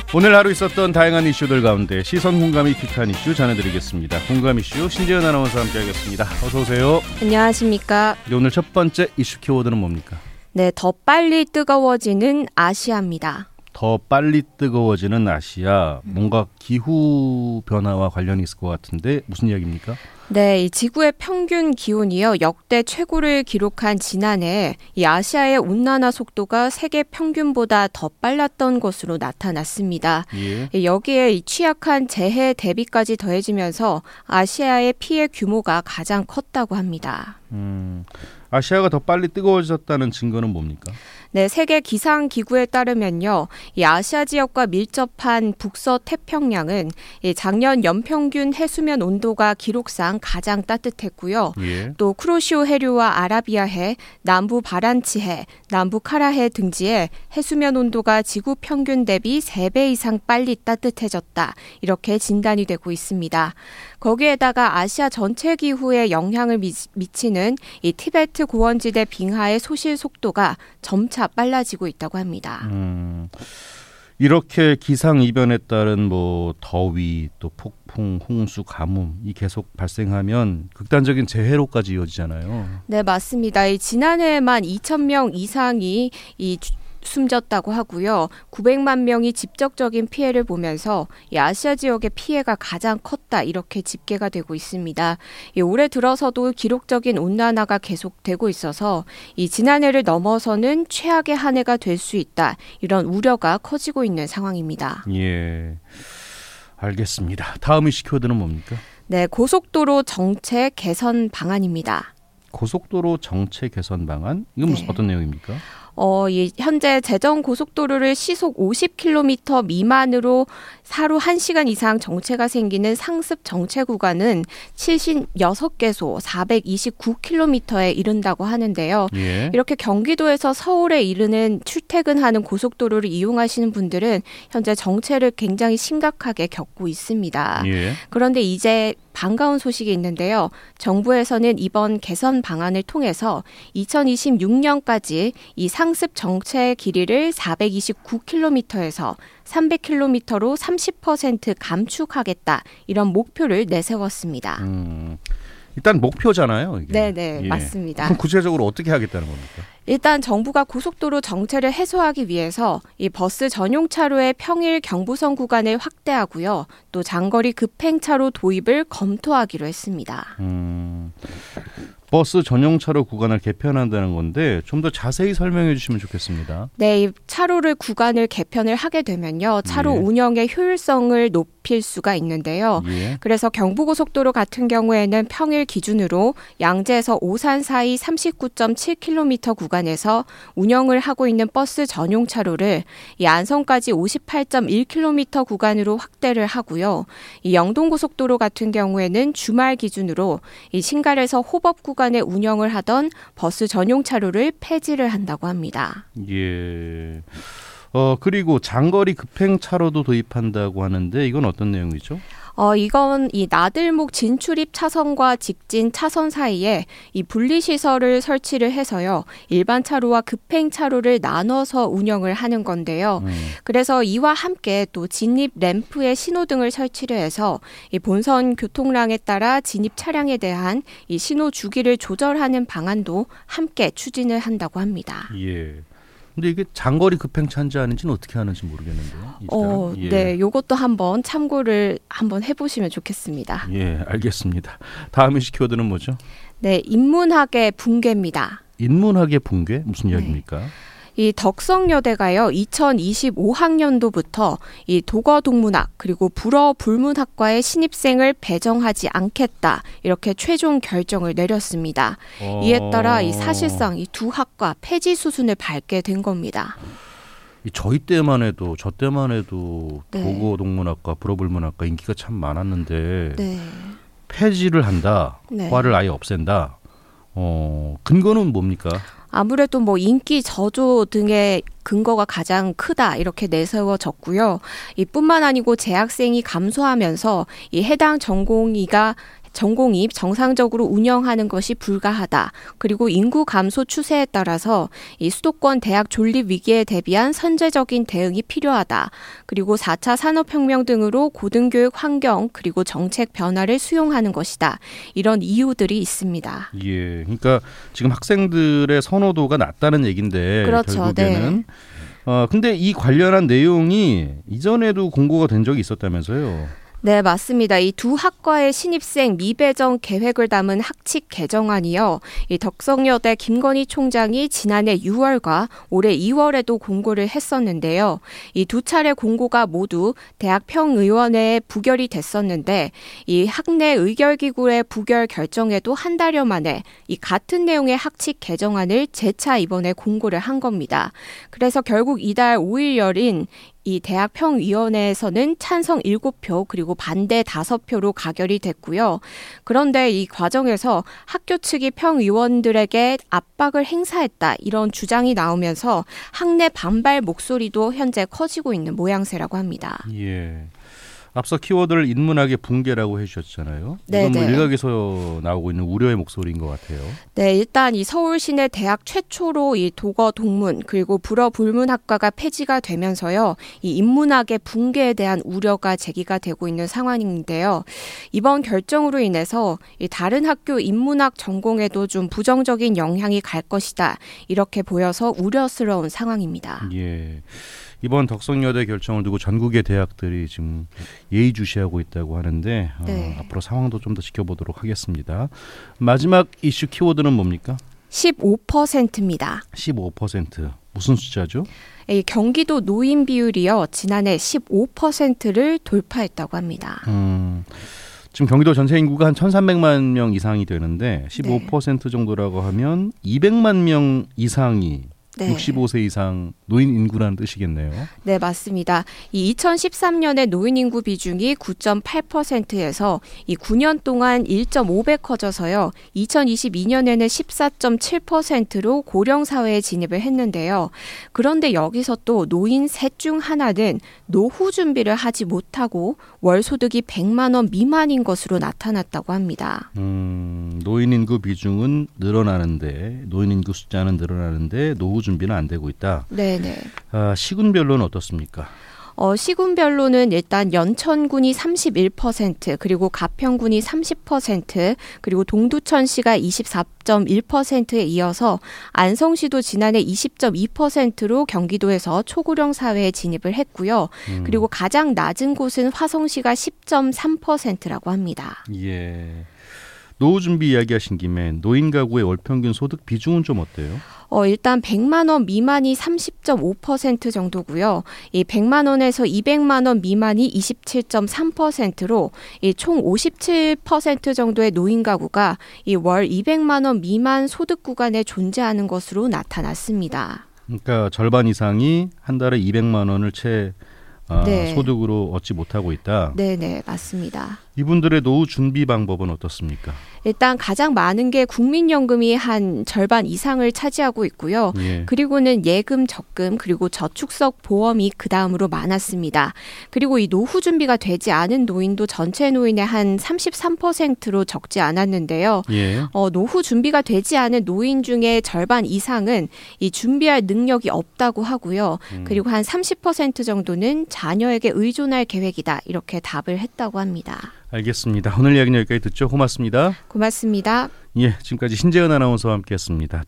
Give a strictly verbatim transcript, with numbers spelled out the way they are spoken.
오늘 하루 있었던 다양한 이슈들 가운데 시선 공감이 픽한 이슈 전해드리겠습니다. 공감 이슈 신재현 아나운서와 함께하겠습니다. 어서 오세요. 안녕하십니까. 네, 오늘 첫 번째 이슈 키워드는 뭡니까? 네, 더 빨리 뜨거워지는 아시아입니다. 더 빨리 뜨거워지는 아시아. 뭔가 기후 변화와 관련이 있을 것 같은데 무슨 이야기입니까? 네, 이 지구의 평균 기온이요 역대 최고를 기록한 지난해 이 아시아의 온난화 속도가 세계 평균보다 더 빨랐던 것으로 나타났습니다. 예. 여기에 이 취약한 재해 대비까지 더해지면서 아시아의 피해 규모가 가장 컸다고 합니다. 음, 아시아가 더 빨리 뜨거워졌다는 증거는 뭡니까? 네, 세계 기상기구에 따르면요, 이 아시아 지역과 밀접한 북서 태평양은 이 작년 연평균 해수면 온도가 기록상 가장 따뜻했고요. 예. 또 쿠로시오 해류와 아라비아해, 남부 바란치해, 남부 카라해 등지에 해수면 온도가 지구 평균 대비 세 배 이상 빨리 따뜻해졌다. 이렇게 진단이 되고 있습니다. 거기에다가 아시아 전체 기후에 영향을 미, 미치는 이 티베트 고원지대 빙하의 소실 속도가 점차 빨라지고 있다고 합니다. 음, 이렇게 기상 이변에 따른 뭐 더위, 또 폭풍, 홍수, 가뭄 이 계속 발생하면 극단적인 재해로까지 이어지잖아요. 네, 맞습니다. 이 지난해에만 이천 명 이상이 이 숨졌다고 하고요. 구백만 명이 직접적인 피해를 보면서 이 아시아 지역의 피해가 가장 컸다 이렇게 집계가 되고 있습니다. 이 올해 들어서도 기록적인 온난화가 계속되고 있어서 이 지난해를 넘어서는 최악의 한 해가 될 수 있다 이런 우려가 커지고 있는 상황입니다. 예, 알겠습니다. 다음 이슈 키워드는 뭡니까? 네, 고속도로 정체 개선 방안입니다. 고속도로 정체 개선 방안? 이건 무슨 네. 어떤 내용입니까? 어, 이 현재 제정 고속도로를 시속 오십 킬로미터 미만으로 하루 한 시간 이상 정체가 생기는 상습 정체 구간은 칠십육 개소 사백이십구 킬로미터에 이른다고 하는데요. 예. 이렇게 경기도에서 서울에 이르는 출퇴근하는 고속도로를 이용하시는 분들은 현재 정체를 굉장히 심각하게 겪고 있습니다. 예. 그런데 이제 반가운 소식이 있는데요. 정부에서는 이번 개선 방안을 통해서 이천이십육 년까지 이 상습 정체 길이를 사백이십구 킬로미터에서 삼백 킬로미터로 삼십 퍼센트 감축하겠다. 이런 목표를 내세웠습니다. 음, 일단 목표잖아요. 이게. 네네, 예. 맞습니다. 그럼 구체적으로 어떻게 하겠다는 겁니까? 일단 정부가 고속도로 정체를 해소하기 위해서 이 버스 전용 차로의 평일 경부선 구간을 확대하고요. 또 장거리 급행차로 도입을 검토하기로 했습니다. 음, 버스 전용 차로 구간을 개편한다는 건데 좀 더 자세히 설명해 주시면 좋겠습니다. 네, 이 차로를 구간을 개편을 하게 되면요. 차로 예. 운영의 효율성을 높일 수가 있는데요. 예. 그래서 경부고속도로 같은 경우에는 평일 기준으로 양재에서 오산 사이 삼십구 점 칠 킬로미터 구간에서 운영을 하고 있는 버스 전용 차로를 이 안성까지 오십팔 점 일 킬로미터 구간으로 확대를 하고요. 이 영동고속도로 같은 경우에는 주말 기준으로 이 신갈에서 호법 구간에 운영을 하던 버스 전용 차로를 폐지를 한다고 합니다. 예. 어, 그리고 장거리 급행 차로도 도입한다고 하는데 이건 어떤 내용이죠? 어, 이건 이 나들목 진출입 차선과 직진 차선 사이에 이 분리시설을 설치를 해서요. 일반 차로와 급행 차로를 나눠서 운영을 하는 건데요. 음. 그래서 이와 함께 또 진입 램프에 신호등을 설치를 해서 이 본선 교통량에 따라 진입 차량에 대한 이 신호 주기를 조절하는 방안도 함께 추진을 한다고 합니다. 예. 근데 이게 장거리 급행차인지 아닌지는 어떻게 하는지 모르겠는데요. 어, 예. 네, 이것도 한번 참고를 한번 해보시면 좋겠습니다. 예, 알겠습니다. 다음 이슈 키워드는 뭐죠? 네, 인문학의 붕괴입니다. 인문학의 붕괴? 무슨 네. 이야기입니까? 이 덕성여대가요, 이천이십오 학년도부터 이 도거동문학 그리고 불어 불문학과의 신입생을 배정하지 않겠다 이렇게 최종 결정을 내렸습니다. 어... 이에 따라 이 사실상 이 두 학과 폐지 수순을 밟게 된 겁니다. 이 저희 때만 해도 저 때만 해도 네. 도거동문학과 불어불문학과 인기가 참 많았는데 네. 폐지를 한다, 네. 과를 아예 없앤다. 어, 근거는 뭡니까? 아무래도 뭐 인기 저조 등의 근거가 가장 크다 이렇게 내세워졌고요. 이뿐만 아니고 재학생이 감소하면서 이 해당 전공의가 전공이 정상적으로 운영하는 것이 불가하다. 그리고 인구 감소 추세에 따라서 이 수도권 대학 존립 위기에 대비한 선제적인 대응이 필요하다. 그리고 사 차 산업혁명 등으로 고등교육 환경 그리고 정책 변화를 수용하는 것이다. 이런 이유들이 있습니다. 예, 그러니까 지금 학생들의 선호도가 낮다는 얘긴데 그렇죠. 결국에는. 네. 어, 근데 이 관련한 내용이 이전에도 공고가 된 적이 있었다면서요? 네, 맞습니다. 이 두 학과의 신입생 미배정 계획을 담은 학칙 개정안이요. 이 덕성여대 김건희 총장이 지난해 유월과 올해 이월에도 공고를 했었는데요. 이 두 차례 공고가 모두 대학 평의원회에 부결이 됐었는데 이 학내 의결기구의 부결 결정에도 한 달여 만에 이 같은 내용의 학칙 개정안을 재차 이번에 공고를 한 겁니다. 그래서 결국 이달 오일 열린 이 대학 평위원회에서는 찬성 일곱 표 그리고 반대 다섯 표로 가결이 됐고요. 그런데 이 과정에서 학교 측이 평의원들에게 압박을 행사했다 이런 주장이 나오면서 학내 반발 목소리도 현재 커지고 있는 모양새라고 합니다. 예. 앞서 키워드를 인문학의 붕괴라고 해주셨잖아요. 이건 뭐 일각에서 나오고 있는 우려의 목소리인 것 같아요. 네, 일단 이 서울 시내 대학 최초로 이 독어 동문 그리고 불어 불문학과가 폐지가 되면서요, 이 인문학의 붕괴에 대한 우려가 제기가 되고 있는 상황인데요. 이번 결정으로 인해서 이 다른 학교 인문학 전공에도 좀 부정적인 영향이 갈 것이다 이렇게 보여서 우려스러운 상황입니다. 예. 이번 덕성여대 결정을 두고 전국의 대학들이 지금 예의주시하고 있다고 하는데 네. 어, 앞으로 상황도 좀 더 지켜보도록 하겠습니다. 마지막 이슈 키워드는 뭡니까? 십오 퍼센트입니다. 십오 퍼센트. 무슨 숫자죠? 이 경기도 노인 비율이요. 지난해 십오 퍼센트를 돌파했다고 합니다. 음, 지금 경기도 전체 인구가 한 천삼백만 명 이상이 되는데 십오 퍼센트 네. 정도라고 하면 이백만 명 이상이 네. 육십오 세 이상 노인 인구라는 뜻이겠네요. 네, 맞습니다. 이 이천십삼 년에 노인 인구 비중이 구 점 팔 퍼센트에서 이 구 년 동안 일 점 오 배 커져서요. 이천이십이 년에는 십사 점 칠 퍼센트로 고령 사회에 진입을 했는데요. 그런데 여기서 또 노인 셋 중 하나는 노후 준비를 하지 못하고 월 소득이 백만 원 미만인 것으로 나타났다고 합니다. 음, 노인 인구 비중은 늘어나는데 노인 인구 숫자는 늘어나는데 노후 준비는 안 되고 있다. 네. 네. 아, 시군별로는 어떻습니까? 어, 시군별로는 일단 연천군이 삼십일 퍼센트, 그리고 가평군이 삼십 퍼센트, 그리고 동두천시가 이십사 점 일 퍼센트에 이어서 안성시도 지난해 이십 점 이 퍼센트로 경기도에서 초고령 사회에 진입을 했고요. 음. 그리고 가장 낮은 곳은 화성시가 십 점 삼 퍼센트라고 합니다. 예. 노후 준비 이야기하신 김에 노인 가구의 월 평균 소득 비중은 좀 어때요? 어, 일단 백만 원 미만이 삼십 점 오 퍼센트 정도고요. 이 백만 원에서 이백만 원 미만이 이십칠 점 삼 퍼센트로 이 총 오십칠 퍼센트 정도의 노인 가구가 이 월 이백만 원 미만 소득 구간에 존재하는 것으로 나타났습니다. 그러니까 절반 이상이 한 달에 이백만 원을 채 아, 네. 소득으로 얻지 못하고 있다. 네네, 맞습니다. 이분들의 노후 준비 방법은 어떻습니까? 일단 가장 많은 게 국민연금이 한 절반 이상을 차지하고 있고요. 예. 그리고는 예금, 적금, 그리고 저축성 보험이 그 다음으로 많았습니다. 그리고 이 노후 준비가 되지 않은 노인도 전체 노인의 한 삼십삼 퍼센트로 적지 않았는데요. 예. 어, 노후 준비가 되지 않은 노인 중에 절반 이상은 이 준비할 능력이 없다고 하고요. 음. 그리고 한 삼십 퍼센트 정도는 자녀에게 의존할 계획이다. 이렇게 답을 했다고 합니다. 알겠습니다. 오늘 이야기는 여기까지 듣죠. 고맙습니다. 고맙습니다. 예, 지금까지 신재은 아나운서와 함께했습니다.